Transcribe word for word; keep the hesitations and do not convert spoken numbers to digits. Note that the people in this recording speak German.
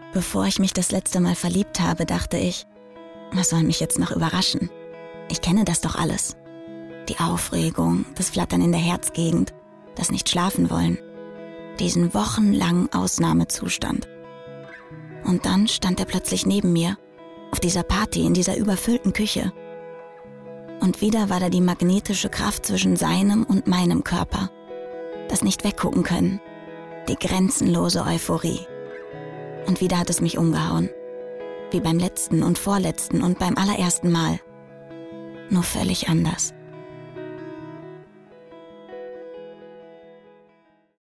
Bevor ich mich das letzte Mal verliebt habe, dachte ich, was soll mich jetzt noch überraschen? Ich kenne das doch alles. Die Aufregung, das Flattern in der Herzgegend, das Nicht-Schlafen-Wollen. Diesen wochenlangen Ausnahmezustand. Und dann stand er plötzlich neben mir, auf dieser Party, in dieser überfüllten Küche. Und wieder war da die magnetische Kraft zwischen seinem und meinem Körper. Das nicht weggucken können. Die grenzenlose Euphorie. Und wieder hat es mich umgehauen. Wie beim letzten und vorletzten und beim allerersten Mal. Nur völlig anders.